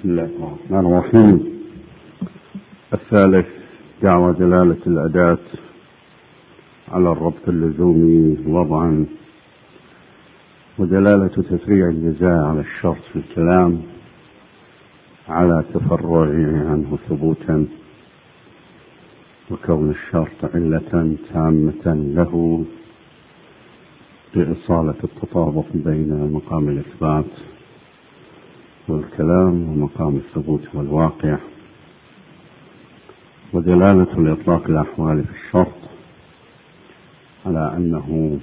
بسم الله الرحمن الرحيم. الثالث دعوى دلالة الأداة على الربط اللزومي وضعا، ودلالة تفريع الجزاء على الشرط في الكلام على تفرعه عنه ثبوتا، وكون الشرط علة تامة له لإصالة التطابق بين مقام الإثبات والكلام ومقام الثبوت والواقع، ودلالة الإطلاق الأحوال في الشرط على أنه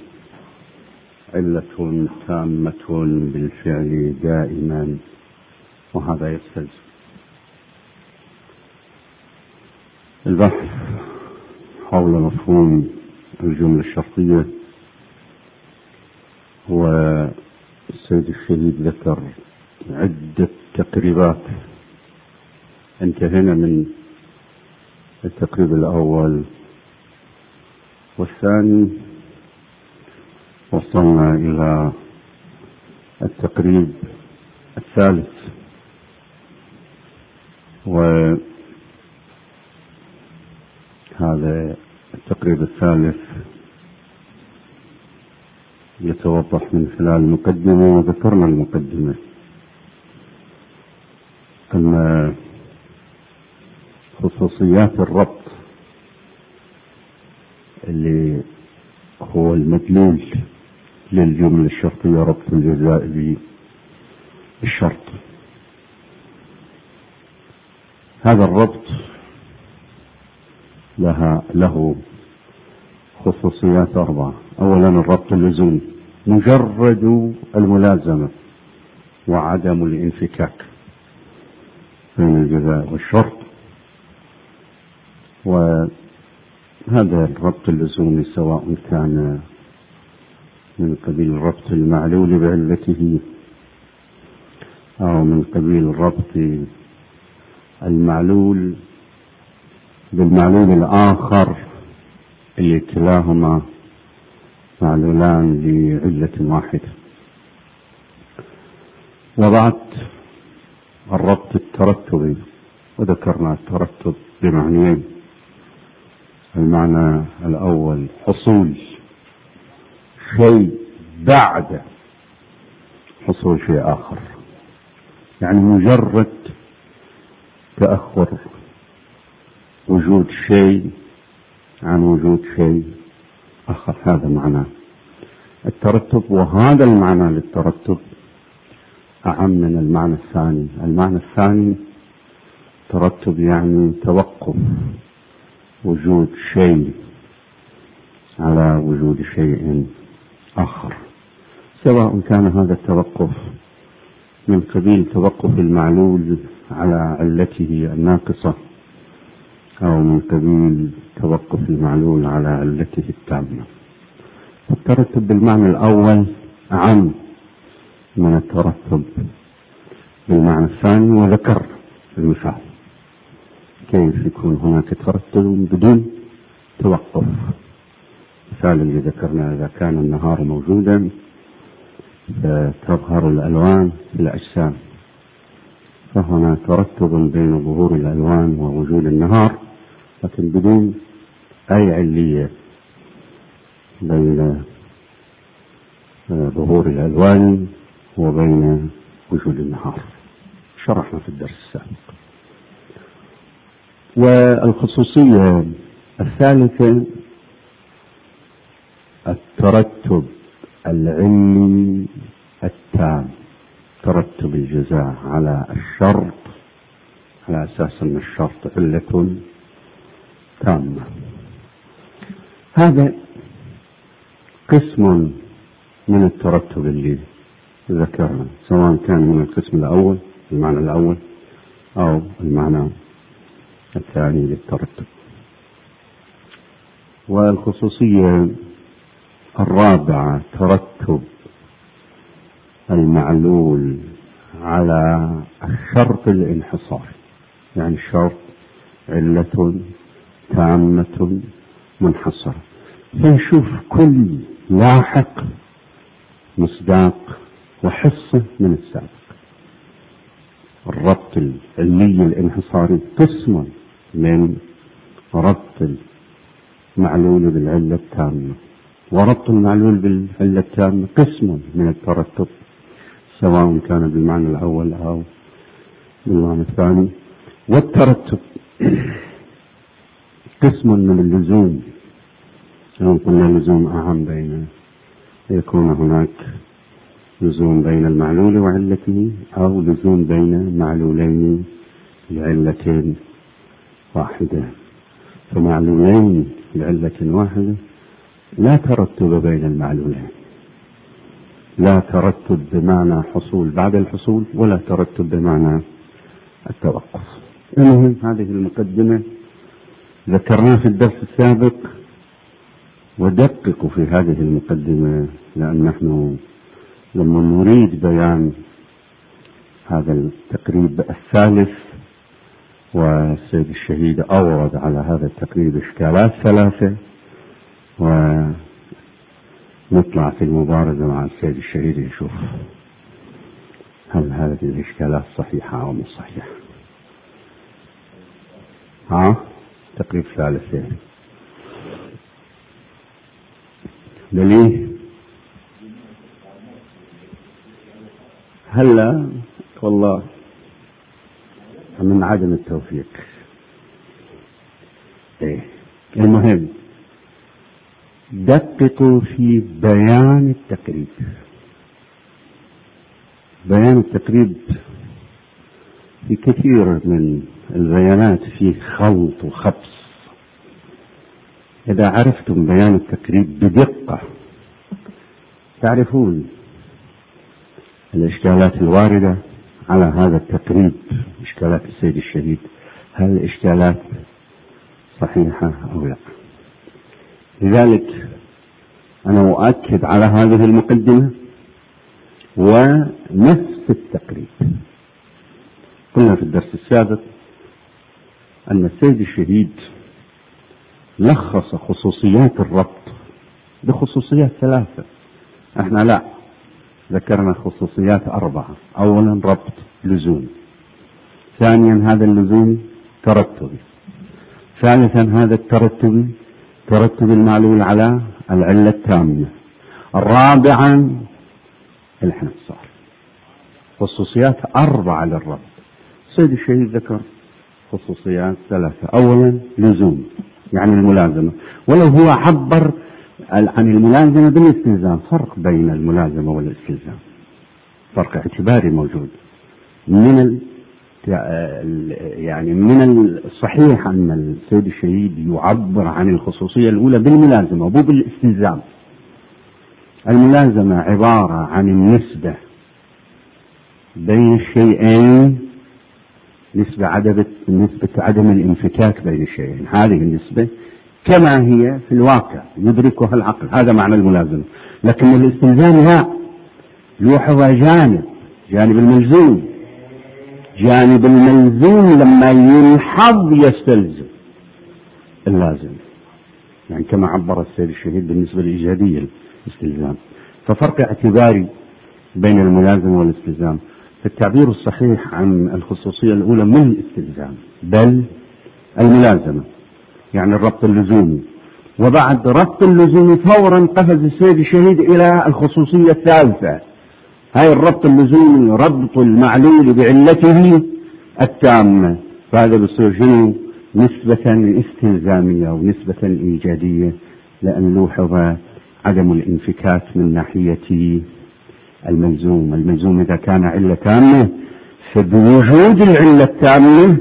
علة تامة بالفعل دائما، وهذا يستلزم البحث حول مفهوم الجملة الشرطية. والسيد الشهيد ذكر عدة تقريبات، انتهينا من التقريب الأول والثاني، وصلنا إلى التقريب الثالث، وهذا التقريب الثالث يتوضح من خلال المقدمة، وذكرنا المقدمة أن خصوصيات الربط اللي هو المدلول للجملة الشرطية ربط الجزاء بالشرط، هذا الربط له خصوصيات أربعة. أولا الربط اللزومي، مجرد الملازمة وعدم الانفكاك بين الجزاء والشرط، وهذا الربط اللزومي سواء كان من قبيل الربط المعلول بعلته أو من قبيل الربط المعلول بالمعلول الآخر اللي كلاهما معلولان لعلة واحدة. وبعد الربط الترتبي، وذكرنا الترتب بمعنيين: المعنى الأول حصول شيء بعد حصول شيء آخر، يعني مجرد تأخر وجود شيء عن وجود شيء آخر، هذا معنى الترتب. وهذا المعنى للترتب أعم من المعنى الثاني. المعنى الثاني ترتب يعني توقف وجود شيء على وجود شيء آخر، سواء كان هذا التوقف من قبيل توقف المعلول على علته الناقصة أو من قبيل توقف المعلول على علته التامة. الترتب بالمعنى الأول أعم من الترتب بالمعنى الثاني، وذكر المثال كيف يكون هناك ترتب بدون توقف. مثال اللي ذكرنا: إذا كان النهار موجودا تظهر الألوان في الأجسام، فهنا ترتب بين ظهور الألوان ووجود النهار، لكن بدون أي علية بين ظهور الألوان وبين وجود النهار، شرحنا في الدرس السابق. والخصوصية الثالثة الترتب العلي التام، ترتب الجزاء على الشرط على أساس أن الشرط علة تامة. هذا قسم من الترتب اللي ذكرنا، سواء كان من القسم الأول المعنى الأول أو المعنى الثاني للترتب. والخصوصية الرابعة ترتب المعلول على الشرط الانحصاري، يعني الشرط علة تامة منحصرة، فنشوف كل لاحق مصداق وحصة من السابق. الربط العلي الانحصاري قسم من ربط المعلول بالعلة التامة، وربط المعلول بالعلة التامة قسم من الترتب سواء كان بالمعنى الأول أو بالمعنى الثاني. والترتب قسم من اللزوم، لو قلنا لزوم أعم بين يكون هناك لزوم بين المعلول وعلته، أو لزوم بين معلولين لعلة واحدة. فمعلولين لعلة واحدة لا ترتب بين المعلولين، لا ترتب بمعنى حصول بعد الحصول، ولا ترتب بمعنى التوقف. المهم هذه المقدمة ذكرناها في الدرس السابق، ودققوا في هذه المقدمة، لأن نحن لما نريد بيان هذا التقريب الثالث، والسيد الشهيد أورد على هذا التقريب إشكالات ثلاثة، ونطلع في المبارزة مع السيد الشهيد نشوف هل هذه الإشكالات صحيحة أو مش صحيحة. تقريب ثالث يعني. دليل هلا والله من عدم التوفيق. المهم دققوا في بيان التقريب. بيان التقريب في كثير من البيانات فيه خلط وخبص. إذا عرفتم بيان التقريب بدقة تعرفون الإشكالات الواردة على هذا التقريب، إشكالات السيد الشهيد، هل الإشكالات صحيحة أو لا. لذلك أنا أؤكد على هذه المقدمة ونفس التقريب. قلنا في الدرس السابق أن السيد الشهيد لخص خصوصيات الربط بخصوصيات ثلاثة، احنا لا، ذكرنا خصوصيات 4. أولا ربط لزوم، ثانيا هذا اللزوم ترتبي، ثالثا هذا الترتبي ترتب المعلول على العلة التامة، رابعا الانحصار. خصوصيات 4 للربط. السيد الشهيد ذكر خصوصيات 3. أولا لزوم يعني الملازمة، ولو هو عبر عن الملازمة بالاستلزام. فرق بين الملازمة والاستلزام، فرق اعتباري موجود. يعني من الصحيح أن السيد الشهيد يعبر عن الخصوصية الأولى بالملازمة ومو بالاستلزام. الملازمة عبارة عن النسبة بين الشيئين، نسبة عدم الانفكاك بين الشيئين. هذه النسبة كما هي في الواقع يدركها العقل، هذا معنى الملازمة. لكن الاستلزام لا، لوحظ جانب الملزوم. جانب الملزوم لما ينحض يستلزم اللازم، يعني كما عبر السيد الشهيد بالنسبة للإيجادية الاستلزام. ففرق اعتباري بين الملازمة والاستلزام. فالتعبير الصحيح عن الخصوصية الأولى من الاستلزام بل الملازمة، يعني الربط اللزومي. وبعد ربط اللزومي فورا قفز السيد الشهيد إلى الخصوصية الثالثة، هاي الربط اللزومي ربط المعلول بعلته التامة. فهذا بصير شنو؟ نسبة استلزامية ونسبة إيجادية، لأن لوحظ عدم الانفكاك من ناحية الملزوم. الملزوم إذا كان علة تامة فبوجود العلة التامة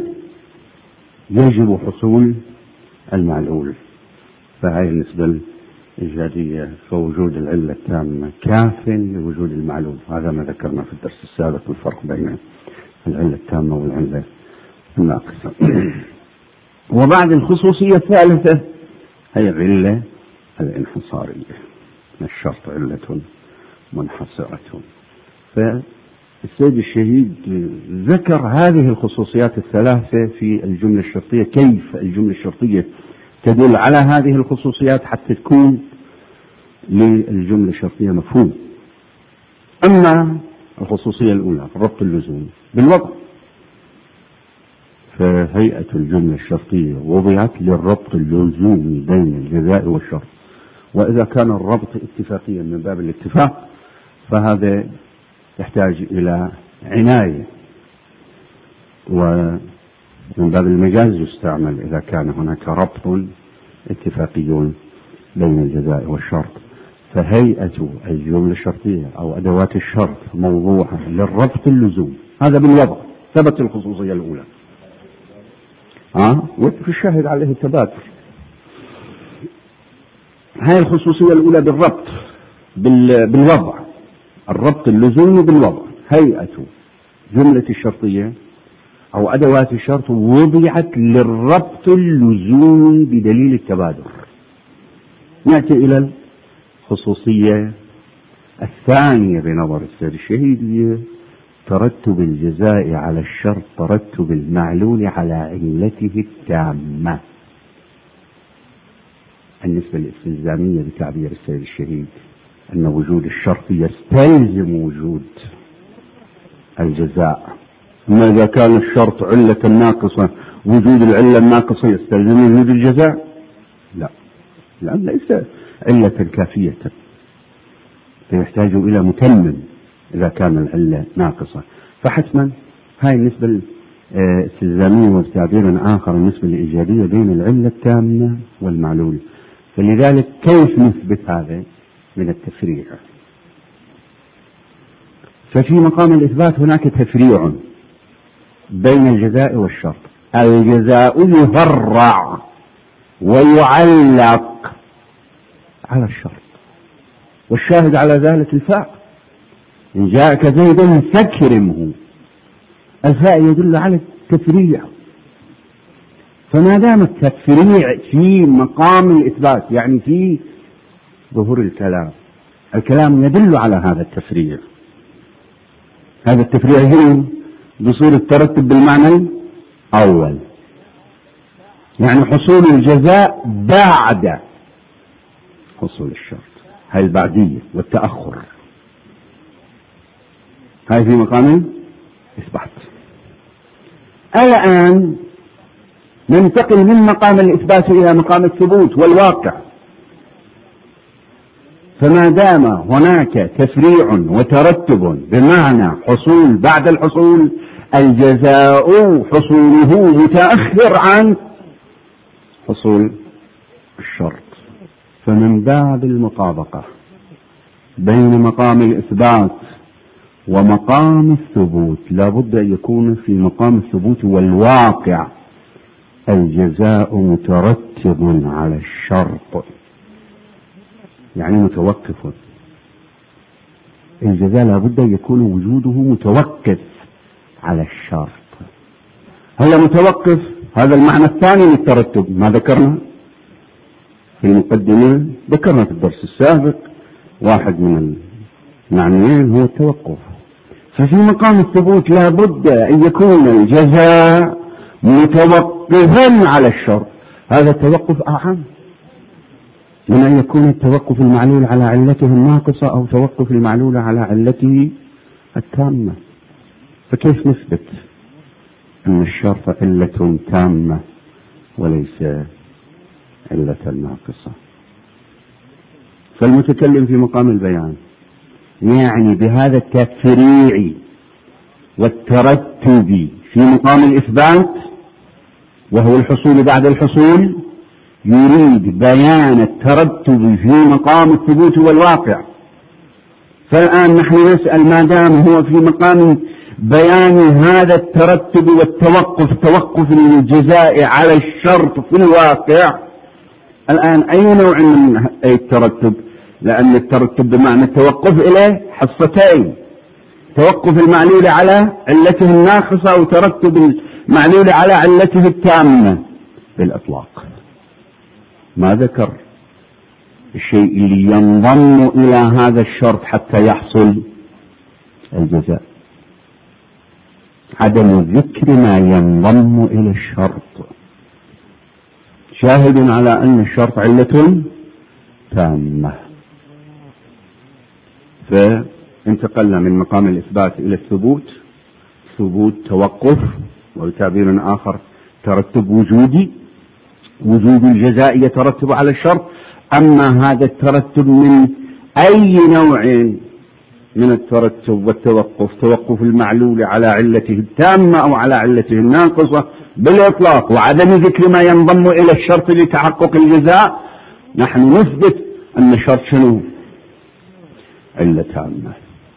يجب حصول المعلول. فهي النسبة الإيجادية، فوجود العلة التامة كاف لوجود المعلول. هذا ما ذكرنا في الدرس السابق، الفرق بين العلة التامة والعلة الناقصة. وبعد الخصوصية الثالثة هي العلة الانحصارية، الشرط علة منحصرة. فالسيد الشهيد ذكر هذه الخصوصيات الثلاثة في الجملة الشرطية، كيف الجملة الشرطية تدل على هذه الخصوصيات حتى تكون للجملة الشرطية مفهوم. أما الخصوصية الأولى الربط اللزومي بالوضع، فهيئة الجملة الشرطية وضعت للربط اللزومي بين الجزاء والشرط، وإذا كان الربط اتفاقيا من باب الاتفاق فهذا يحتاج إلى عناية، ومن باب المجاز يستعمل إذا كان هناك ربط اتفاقي بين الجزاء والشرط. فهيئة الجملة الشرطية أو أدوات الشرط موضوعة للربط اللزوم، هذا بالوضع ثبت الخصوصية الأولى، وفي الشاهد عليه التبادر. هاي الخصوصية الأولى بالربط بالوضع، الربط اللزومي بالوضع. هيئة جملة الشرطية أو أدوات الشرط وضعت للربط اللزومي بدليل التبادر. نأتي إلى الخصوصية الثانية بنظر السيد الشهيد، ترتب الجزاء على الشرط ترتب المعلول على علته التامة. النسبة الاستلزامية بتعبير السيد الشهيد أن وجود الشرط يستلزم وجود الجزاء. أما إذا كان الشرط علة ناقصة وجود العلة الناقصة يستلزم وجود الجزاء؟ لا، لأن ليس علة كافية، فيحتاج إلى متمم إذا كان العلة ناقصة. فحتما هاي النسبة الاستلزامية وبتعبير آخر النسبة الإيجابية بين العلة التامة والمعلول. فلذلك كيف نثبت هذا؟ من التفريع. ففي مقام الإثبات هناك تفريع بين الجزاء والشرط. الجزاء يفرع ويعلق على الشرط، والشاهد على ذلك الفاء، إن جاءك زيد فاكرمه، الفاء يدل على التفريع. فما دام التفريع في مقام الإثبات يعني في ظهور الكلام يدل على هذا التفريع. هذا التفريع هنا بصير الترتب بالمعنى الأول، يعني حصول الجزاء بعد حصول الشرط، هاي البعدية والتأخر، هاي في مقام الإثبات. الآن ننتقل من مقام الإثبات إلى مقام الثبوت والواقع. فما دام هناك تفريع وترتب بمعنى حصول بعد الحصول، الجزاء حصوله متأخر عن حصول الشرط. فمن باب المطابقة بين مقام الإثبات ومقام الثبوت لابد أن يكون في مقام الثبوت والواقع الجزاء مترتب على الشرط، يعني متوقف. الجزاء لابد أن يكون وجوده متوقف على الشرط. هل متوقف؟ هذا المعنى الثاني للترتب، ما ذكرنا في المقدمة، ذكرنا في الدرس السابق واحد من المعنيين هو التوقف. ففي مقام الثبوت لابد أن يكون الجزاء متوقفا على الشرط. هذا التوقف أعم من أن يكون التوقف المعلول على علته الناقصة أو توقف المعلول على علته التامة. فكيف نثبت أن الشرط علة تامة وليس علة ناقصة؟ فالمتكلم في مقام البيان يعني بهذا التفريع والترتب في مقام الإثبات وهو الحصول بعد الحصول يريد بيان الترتب في مقام الثبوت والواقع. فالآن نحن نسأل ما دام هو في مقام بيان هذا الترتب والتوقف، توقف الجزاء على الشرط في الواقع، الآن أي نوع من الترتب؟ لأن الترتب بمعنى التوقف إليه حصتين، توقف المعلول على علته الناقصة وترتب المعلول على علته التامة بالإطلاق. ما ذكر الشيء اللي ينضم إلى هذا الشرط حتى يحصل الجزاء، عدم ذكر ما ينضم إلى الشرط شاهد على أن الشرط علة تامة. فانتقلنا من مقام الإثبات إلى الثبوت، ثبوت توقف، وبتعبير آخر ترتب وجودي، وجود الجزاء يترتب على الشرط. أما هذا الترتب من أي نوع من الترتب والتوقف، توقف المعلول على علته التامة أو على علته الناقصة بالإطلاق، وعدم ذكر ما ينضم إلى الشرط لتحقق الجزاء، نحن نثبت أن الشرط شنو؟ علة تامة.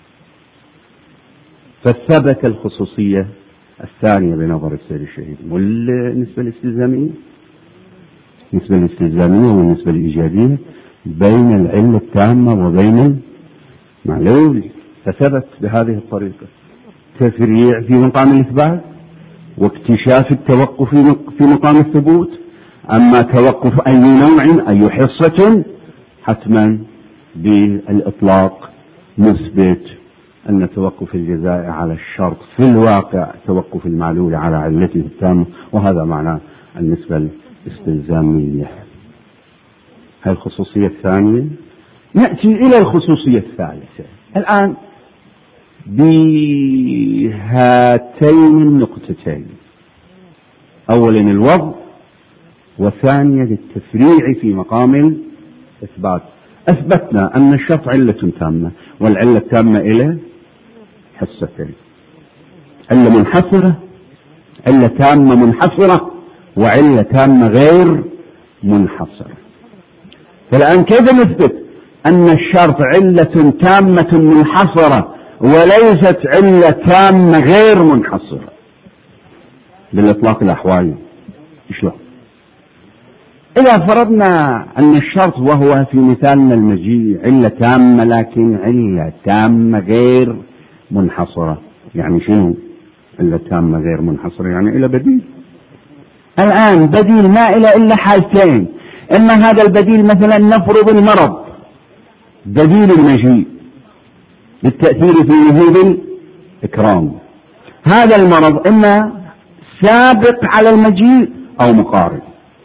فثبت الخصوصية الثانية بنظر السيد الشهيد. والنسبة الاستلزامية، النسبة الاستلزامية والنسبة الإيجابية بين العلة التامة وبين المعلول، فثبت بهذه الطريقة: تفريع في مقام الإثبات، واكتشاف التوقف في مقام الثبوت. أما توقف أي نوع أي حصة حتما بالإطلاق نثبت أن توقف الجزاء على الشرط في الواقع توقف المعلول على علته التامة، وهذا معنى النسبة الاستلزامية. هذه الخصوصية الثانية. نأتي إلى الخصوصية الثالثة الآن بهاتين النقطتين: أولا الوضع، وثانيا التفريع في مقام الإثبات. أثبتنا أن الشرط علة تامة، والعلة التامة إلى حصتين: علة منحصرة، علة تامة منحصرة، وعلة تامة غير منحصرة. فالآن كيف نثبت أن الشرط علة تامة منحصرة وليست علة تامة غير منحصرة بالإطلاق الأحوالي؟ شلون؟ إذا فرضنا أن الشرط وهو في مثالنا المجيء علة تامة لكن علة تامة غير منحصرة، يعني شنو علة تامة غير منحصرة؟ يعني إلى بديل. الآن بديل ما إلى إلا حالتين: إما هذا البديل مثلا نفرض المرض بديل المجيء للتأثير في وجود الإكرام، هذا المرض إما سابق على المجيء أو مقارن،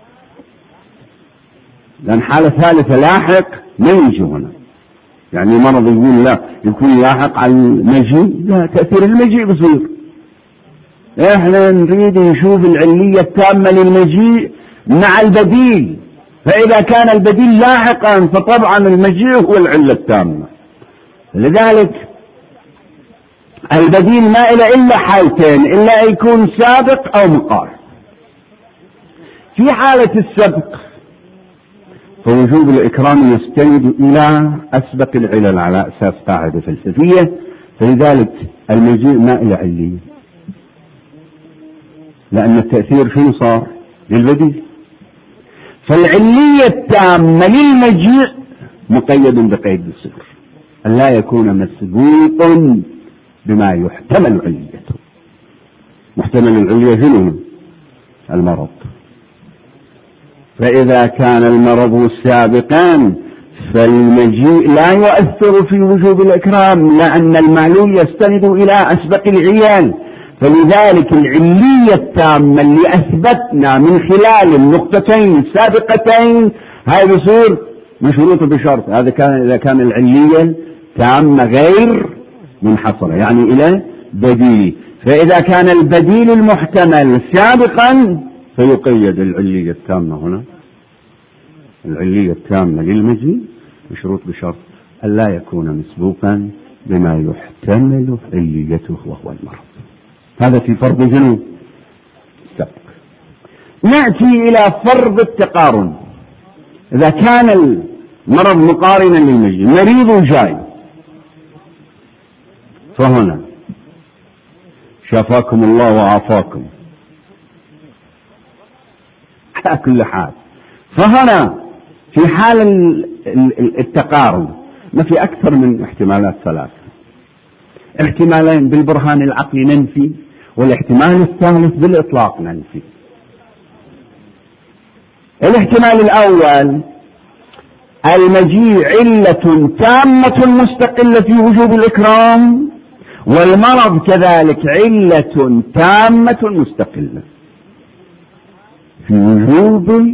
لأن حالة ثالثة لاحق ما يجي هنا. يعني مرض يقول لا يكون لاحق على المجيء، لا، تأثير المجيء بصير. احنا نريد نشوف العلية التامة للمجيء مع البديل، فإذا كان البديل لاحقا فطبعا المجيء هو العلة التامة. لذلك البديل ما إلى إلا حالتين: إلا يكون سابق أو مقارن. في حالة السبق فوجوب الإكرام يستند إلى أسبق العلل على أساس قاعدة فلسفية، فلذلك المجيء ما إلى علية، لأن التأثير شنو صار؟ للبديل. فالعلية التامة للمجيء مقيد بقيد الصفر، أن لا يكون مسبوق بما يحتمل عليته. محتمل العلية شنو؟ المرض. فإذا كان المرض سابقا فالمجيء لا يؤثر في وجوب الإكرام، لأن المعلول يستند إلى أسبق العيال. فلذلك العلية التامة اللي أثبتنا من خلال النقطتين السابقتين هاي بصير مشروطة بشرط، هذا كان إذا كان العلية تامة غير منحصرة، يعني إلى بديل. فإذا كان البديل المحتمل سابقا فيقيد العلية التامة هنا. العلية التامة للمجيء مشروط بشرط ألا يكون مسبوقا بما يحتمل عليته وهو المرض. هذا في فرض جنوب السبق. نأتي إلى فرض التقارن. إذا كان المرض مقارنا للمجيء، مريض جاي، فهنا شفاكم الله وعافاكم على كل حال. فهنا في حال التقارن ما في أكثر من احتمالات ثلاثة: احتمالين بالبرهان العقلي ننفي، والاحتمال الثالث بالإطلاق ننفي. الاحتمال الأول: المجيء علة تامة مستقلة في وجوب الإكرام، والمرض كذلك علة تامة مستقلة في وجوب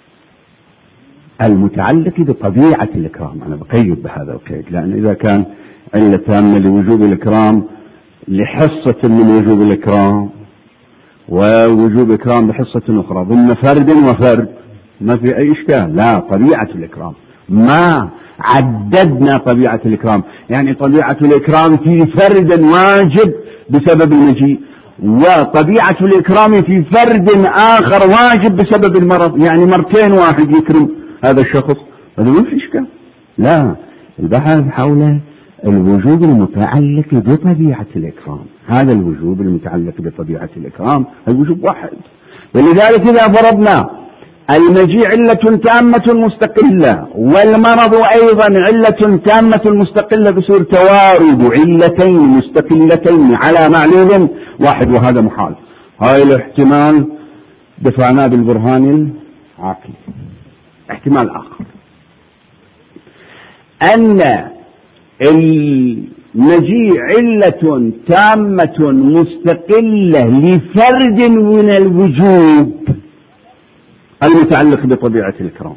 المتعلق بطبيعة الإكرام. أنا بقيد بهذا القيد، لأن إذا كان علة تامة لوجوب الإكرام لحصة من وجوب الإكرام، ووجوب إكرام بحصة أخرى ضمن فرد وفرد ما في أي إشكال. لا، طبيعة الإكرام ما عددنا طبيعة الإكرام، يعني طبيعة الإكرام في فرد واجب بسبب المجيء، وطبيعة الإكرام في فرد آخر واجب بسبب المرض، يعني مرتين واحد يكرم هذا الشخص، هذا ما في إشكال. لا، البحث حول الوجوب المتعلق بطبيعة الإكرام، هذا الوجوب المتعلق بطبيعة الإكرام الوجوب واحد. ولذلك إذا فرضنا المجيء علة تامة مستقلة والمرض أيضا علة تامة مستقلة بصير توارد علتين مستقلتين على معلول واحد، وهذا محال. هاي الاحتمال دفعناه بالبرهان العقلي. احتمال آخر أن المجيء علة تامة مستقلة لفرد من الوجوب المتعلق بطبيعة الإكرام.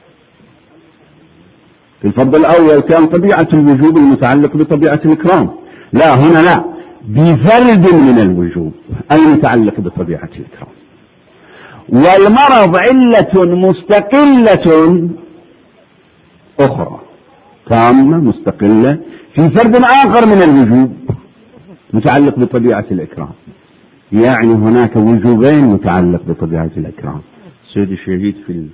في الفرض الأول كان طبيعة الوجوب المتعلق بطبيعة الإكرام، لا هنا لا، بفرد من الوجوب المتعلق بطبيعة الإكرام. والمرض علة مستقلة أخرى تامة مستقلة في فرد آخر من الوجوب متعلق بطبيعة الإكرام، يعني هناك وجوبين متعلق بطبيعة الإكرام. سيد الشهيد في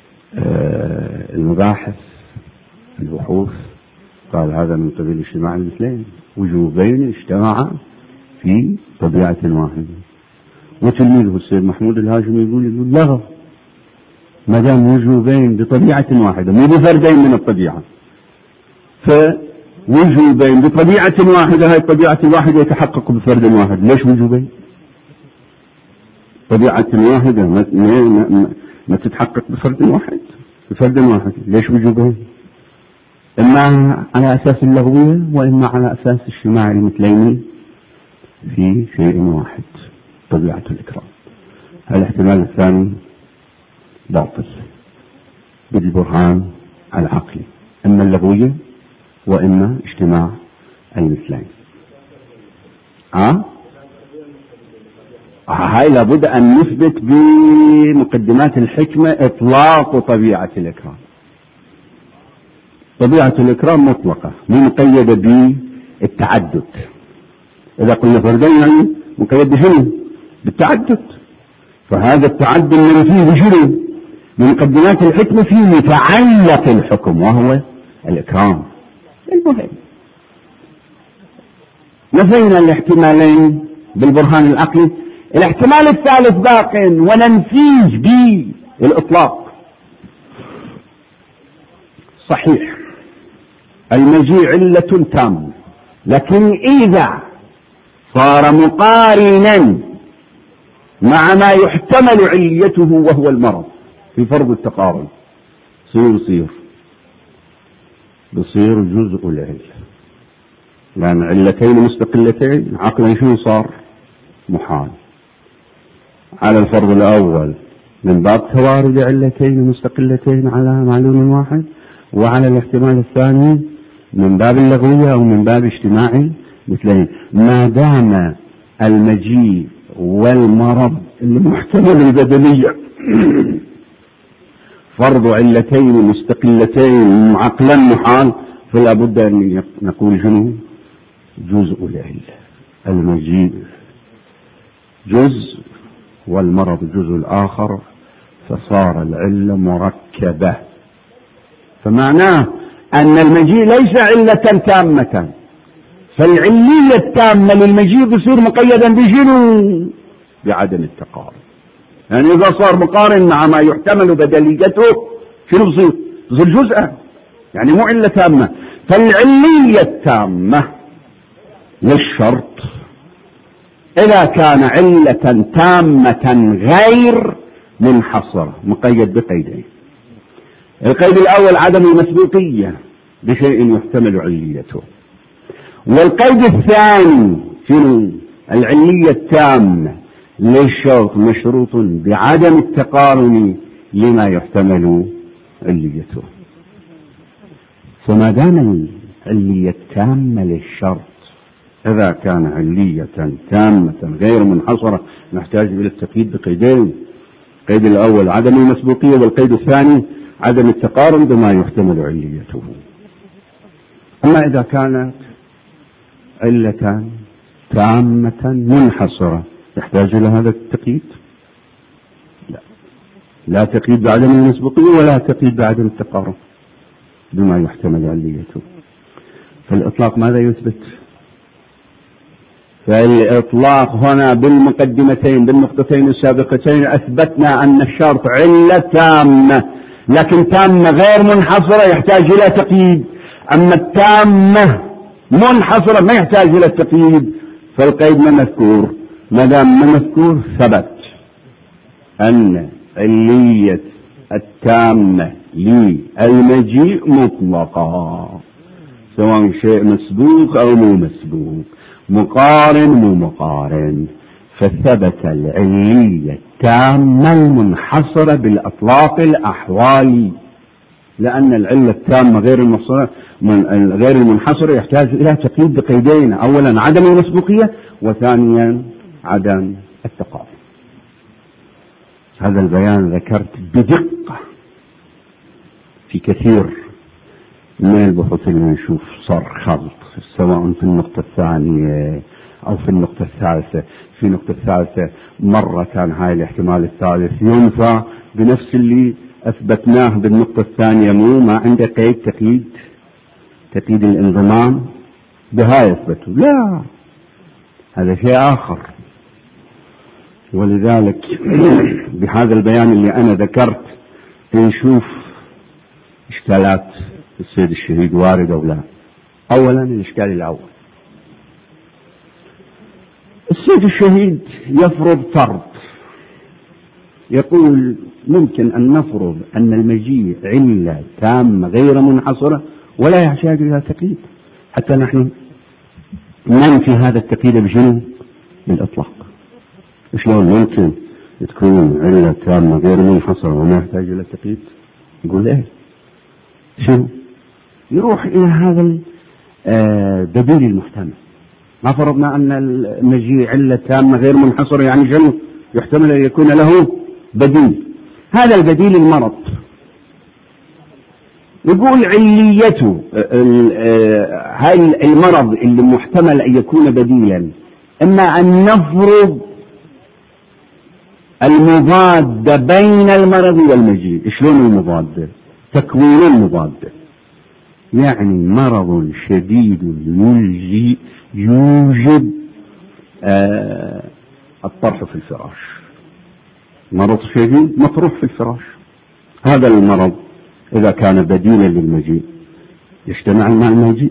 المباحث البحوث قال هذا من قبيل اجتماع المثلين، وجوبين اجتمعا في طبيعة واحدة. وتلميذه السيد محمود الهاشمي يقول لا، ما دام وجوبين بطبيعة واحدة مو بفردين من الطبيعة، فوجوبين بطبيعة واحدة، هاي الطبيعة الواحدة يتحقق بفرد واحد. ليش وجوبين؟ طبيعة واحدة ما تتحقق بفرد واحد، بفرد واحد. ليش وجوبين؟ إما على أساس اللغوية وإما على أساس اجتماع المثلين في شيء واحد طبيعة الإكرام. الاحتمال الثاني باطل بالبرهان العقلي، إما اللغوية وإما اجتماع المثلين. هاي لابد أن نثبت بمقدمات الحكمة إطلاق طبيعة الإكرام. طبيعة الإكرام مطلقة مو مقيدة بالتعدد. إذا قلنا فردين يعني مقيد بشنو؟ بالتعدد. فهذا التعدد من فيه بشنو؟ من مقدمات الحكمة فيه متعلق الحكم وهو الإكرام. المهم نفينا الاحتمالين بالبرهان العقلي. الاحتمال الثالث باق وننفيه بالإطلاق. صحيح المجيء علة تامة، لكن إذا صار مقارنا مع ما يحتمل عليته وهو المرض في فرض التقارن بصير جزء العلة، لأن علتين مستقلتين عقلا شنو صار؟ محال. على الفرض الأول من باب توارد علتين مستقلتين على معلوم واحد، وعلى الاحتمال الثاني من باب اللغوية أو من باب اجتماع مثلين. ما دام المجيء والمرض المحتمل البدنية فرض علتين مستقلتين عقلا محال، فلا بد أن نقول شنو؟ جزء العلة. المجيء جزء والمرض جزء الآخر، فصار العلة مركبة. فمعناه أن المجيء ليس علة تامة، فالعلية التامة للمجيء بصير مقيدا بشنو؟ بعدم التقارن. يعني إذا صار مقارن مع ما يحتمل بدليته شنو بصير؟ بصير جزءا، يعني مو علة تامة. فالعلية التامة للشرط إذا كان علة تامة غير منحصرة مقيد بقيدين. القيد الأول عدم المسبوقية بشيء يحتمل عليته، والقيد الثاني شنو؟ العلية التامة للشرط مشروط بعدم التقارن لما يحتمل عليته. فما دام العلية التامة للشرط إذا كان علية تامة غير منحصرة نحتاج إلى التقييد بقيدين: القيد الأول عدم المسبوقية، والقيد الثاني عدم التقارن بما يحتمل عليته. أما إذا كانت علة تامة منحصرة يحتاج إلى هذا التقييد؟ لا تقييد بعدم المسبوقية ولا تقييد بعدم التقارن بما يحتمل عليته. فالإطلاق ماذا يثبت؟ فالإطلاق هنا بالمقدمتين بالنقطتين السابقتين أثبتنا أن الشرط علة تامة، لكن تامة غير منحصرة يحتاج إلى تقييد. أما التامة منحصرة ما يحتاج إلى التقييد. فالقيد ما مذكور، ما دام ما مذكور ثبت أن علية التامة للمجيء مطلقة، سواء شيء مسبوق أو مو مسبوق، مقارن مو مقارن. فثبت العلية التامة المنحصرة بالأطلاق الأحوالي، لأن العلة التامة غير المنحصرة يحتاج إلى تقييد بقيدين: أولا عدم المسبوقية، وثانيا عدم التقارن. هذا البيان ذكرت بدقة في كثير من البحوث اللي نشوف صار خلط، سواء في النقطة الثانية أو في النقطة الثالثة. في النقطة الثالثة مرة كان هاي الاحتمال الثالث ينفع بنفس اللي أثبتناه بالنقطة الثانية، ما عنده قيد تقييد الانضمام بهاي أثبته، لا، هذا شيء آخر. ولذلك بهذا البيان اللي أنا ذكرت نشوف إشكالات السيد الشهيد واردة أو لا. أولا الإشكال الأول، السيد الشهيد يفرض فرض، يقول ممكن أن نفرض أن المجيء علة تامة غير منحصرة ولا يحتاج إلى تقييد، حتى نحن ننفي هذا التقييد بشنو؟ بالإطلاق. شلون ممكن تكون علة تامة غير منحصرة وما يحتاج إلى تقييد؟ يقول إيه؟ شو؟ يروح إلى هذا الدليل المحتمل. ما فرضنا أن المجيء علة تامة غير منحصرة، يعني شنو؟ يحتمل أن يكون له بديل. هذا البديل المرض. يقول عليته هاي المرض اللي محتمل أن يكون بديلا، إما أن نفرض المضاد بين المرض والمجيء. شلون المضاد؟ تكوين المضاد، يعني مرض شديد يوجب الطرح في الفراش. مرض شديد مطروح في الفراش، هذا المرض إذا كان بديلا للمجيء يجتمع مع المجيء؟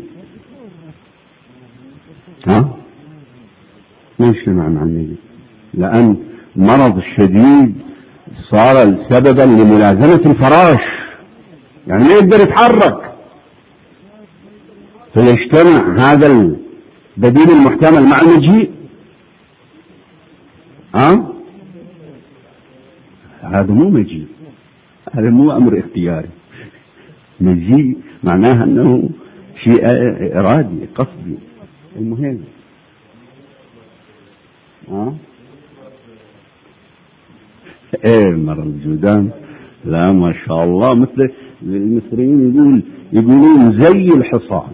ما يجتمع مع المجيء، لأن مرض الشديد صار سببا لملازمة الفراش، يعني ما يقدر يتحرك، فيجتمع هذا البديل المحتمل مع المجيء. هذا مو مجيء، هذا مو أمر اختياري. مجيء معناها أنه شيء إرادي قصدي. المهم مرض الجذام، لا ما شاء الله، مثل المصريين يقولون زي الحصان.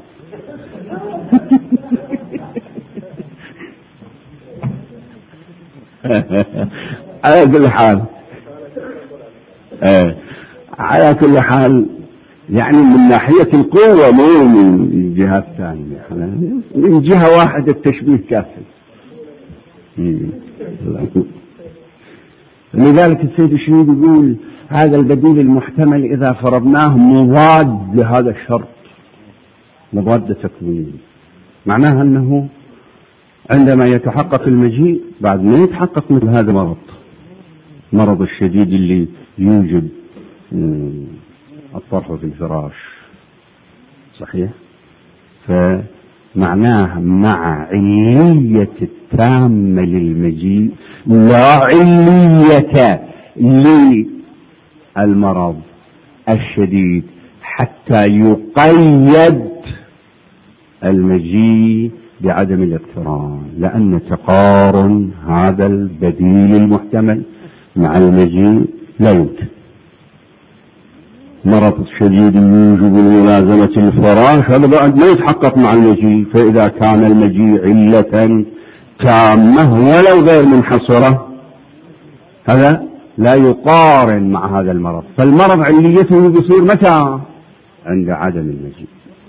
على كل حال على كل حال يعني من ناحية القوة مو من جهات ثانية، من جهة واحدة التشبيه كافي. لذلك السيد الشهيد يقول هذا البديل المحتمل إذا فرضناه مضاد لهذا الشرط، مضاد تكويني، معناها أنه عندما يتحقق المجيء بعد ما يتحقق مثل هذا مرض الشديد اللي يوجب الطرح في الفراش، صحيح؟ فمعناه مع علية التامة للمجيء لا علية للمرض الشديد حتى يقيد المجيء بعدم الاقتران، لأن تقارن هذا البديل المحتمل مع المجيء لا يمكن. مرض شديد يوجب ملازمة الفراش، هذا بعد ما يتحقق مع المجيء. فإذا كان المجيء علة تامة ولو غير منحصرة، هذا لا يقارن مع هذا المرض. فالمرض عليته بيصير متى؟ عند عدم المجيء.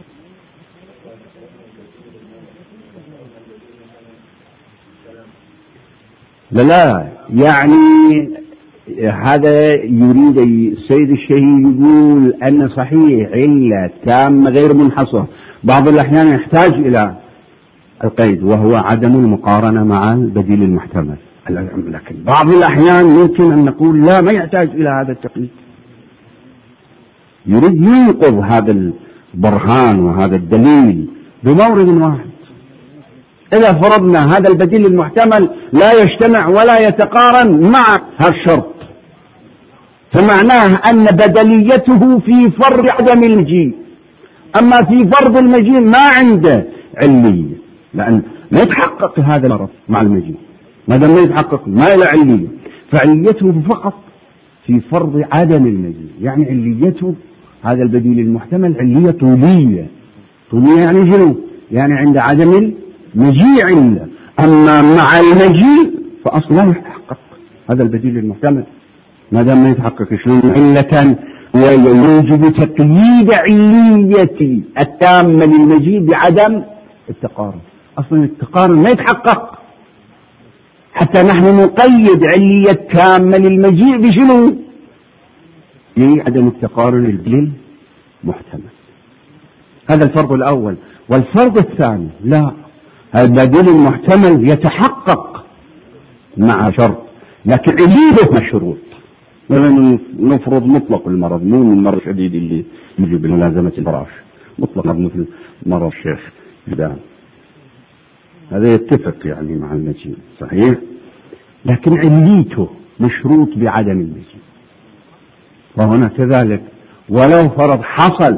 لا يعني هذا يريد السيد الشهيد يقول أن صحيح علة تامة غير منحصرة بعض الأحيان يحتاج إلى القيد، وهو عدم المقارنة مع البديل المحتمل. لكن بعض الأحيان ممكن أن نقول لا، ما يحتاج إلى هذا التقييد، يريد ينقض هذا البرهان وهذا الدليل بمورد واحد. إذا فرضنا هذا البديل المحتمل لا يجتمع ولا يتقارن مع هذا الشرط، فمعناه أن بدليته في فرض عدم المجيء، أما في فرض المجيء ما عنده علية، لأن ما يتحقق هذا المرض مع المجيء، ما دام ما يتحقق ما له علية، فعليته فقط في فرض عدم المجيء. يعني عليته هذا البديل المحتمل علية طولية. طولية يعني شنو؟ يعني عند عدم المجيء علة، أما مع المجيء فأصلا يتحقق هذا البديل المحتمل. ما دام ما يتحقق شلون علة ويوجب تقييد علية التامة للمجيء بعدم التقارن. أصلا التقارن ما يتحقق حتى نحن نقيد علية تامة للمجيء بشنو؟ بعدم التقارن البديل محتمل. هذا الفرض الأول. والفرض الثاني لا، البديل المحتمل يتحقق مع شرط، لكن عليته مشروط. نفرض مطلق المرض، مو من المرض الشديد اللي يجي بملازمة الفراش، مطلق مثل مرض الشيخ جدان، هذا يتفق يعني مع المجيء صحيح، لكن عليته مشروط بعدم المجيء. وهنا كذلك ولو فرض حصل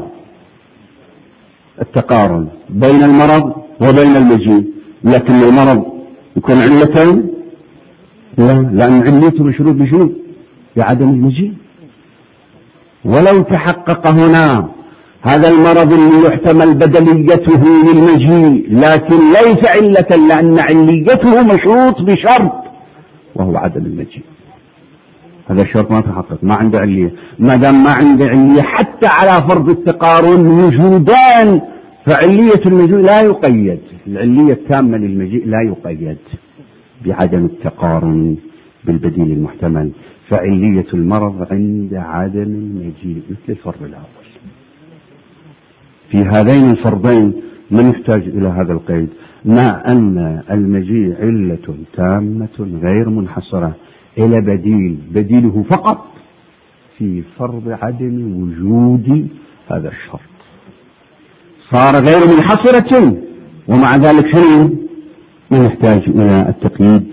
التقارن بين المرض وبين المجيء، لكن المرض يكون علتين، لا، لأن علته مشروط بشنو؟ بعدم المجيء. ولو تحقق هنا هذا المرض اللي يحتمل بدليته للمجيء لكن ليس علة، لأن عليته مشروط بشرط وهو عدم المجيء، هذا الشرط ما تحقق، ما عنده علية. ما دام ما عنده علية حتى على فرض التقارن وجودان، فعلية المجيء لا يقيد، العلية التامة للمجيء لا يقيد بعدم التقارن بالبديل المحتمل، فعلية المرض عند عدم المجيء مثل الفرض الأول. في هذين الفرضين ما نحتاج إلى هذا القيد، مع أن المجيء علة تامة غير منحصرة إلى بديله فقط في فرض عدم وجود هذا الشرط، صار غير منحصرة، ومع ذلك شنو؟ ما يحتاج إلى التقييد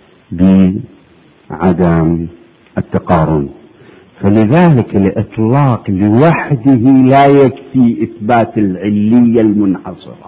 بعدم التقارن. فلذلك الإطلاق لوحده لا يكفي إثبات العلية المنحصرة،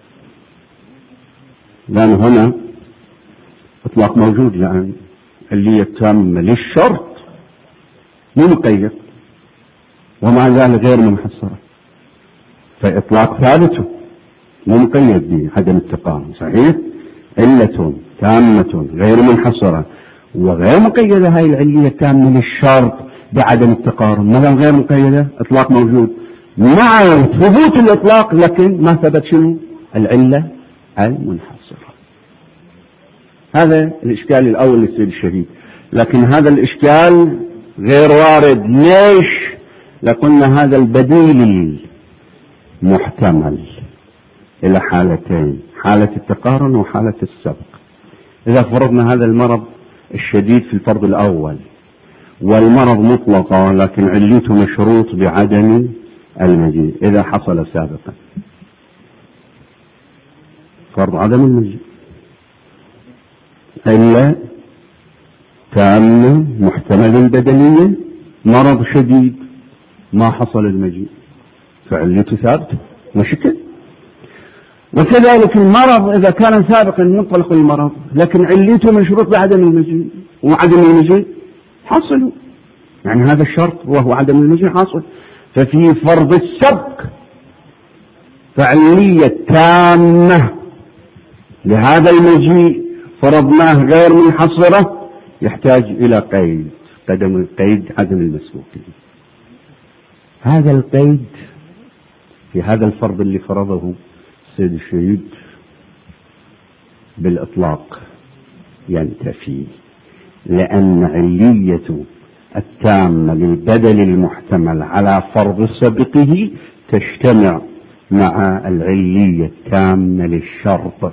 لأن هنا إطلاق موجود، لأن علية تامة للشرط مو مقيد ومع ذلك غير منحصرة، فإطلاق ثابته مو مقيد بعدم التقارن صحيح. علة تامة غير منحصرة وغير مقيدة، هاي العلية التامة للشرط بعدم التقارن، ما دام غير مقيدة إطلاق موجود مع ثبوت الإطلاق، لكن ما ثبت شنو؟ العلة المنحصرة. هذا الإشكال الأول للسيد الشهيد، لكن هذا الإشكال غير وارد. ليش؟ لقلنا هذا البديل محتمل إلى حالتين، حالة التقارن وحالة السبق. إذا فرضنا هذا المرض الشديد في الفرض الأول والمرض مطلقة لكن علته مشروط بعدم المجيء، إذا حصل سابقا فرض عدم المجيء، إلا تامة محتمل البدنية، مرض شديد ما حصل المجيء، فعلته ثابتة مشكل. وكذلك المرض إذا كان سابقا منطلق المرض لكن علته مشروط بعدم المجيء، وعدم المجيء حصل، يعني هذا الشرط وهو عدم المجيء حاصل. ففي فرض السبق فعلية تامة لهذا المجيء فرضناه غير منحصرة يحتاج إلى قيد عدم المسبوقية. هذا القيد في هذا الفرض اللي فرضه السيد الشهيد بالإطلاق ينتفي، لأن علية التامة للبدل المحتمل على فرض سبقه تجتمع مع العلية التامة للشرط،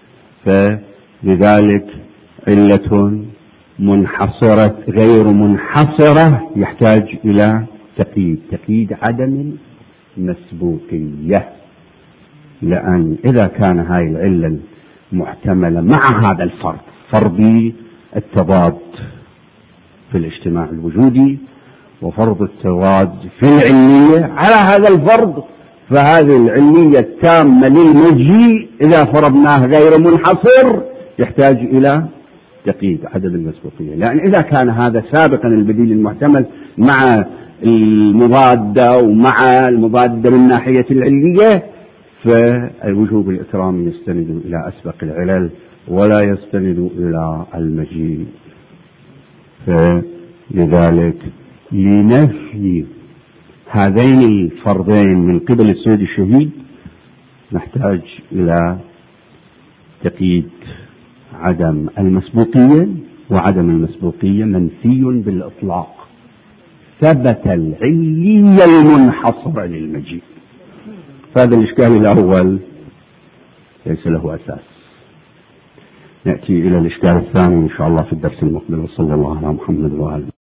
فلذلك علة منحصرة غير منحصرة يحتاج إلى تقييد عدم المسبوقية، لأن إذا كان هاي العلة محتملة مع هذا الفرض، فرض التضاد في الاجتماع الوجودي وفرض التضاد في العلية، على هذا الفرض فهذه العلية التامة للمجيء إذا فرضناه غير منحصر يحتاج إلى تقييد عدم المسبوقية، لأن إذا كان هذا سابقا البديل المحتمل مع المضادة ومع المضادة من ناحية العلية فالوجوب الإكرام يستند إلى أسبق العلل ولا يستند إلى المجيء. فلذلك لنفي هذين الفرضين من قبل السيد الشهيد نحتاج إلى تقييد عدم المسبوقية، وعدم المسبوقية منفي بالإطلاق، ثبت العلية المنحصرة للمجيء. فهذا الإشكال الأول ليس له أساس. نأتي إلى الإشكال الثاني إن شاء الله في الدرس المقبل، وصلى الله على محمد وآله.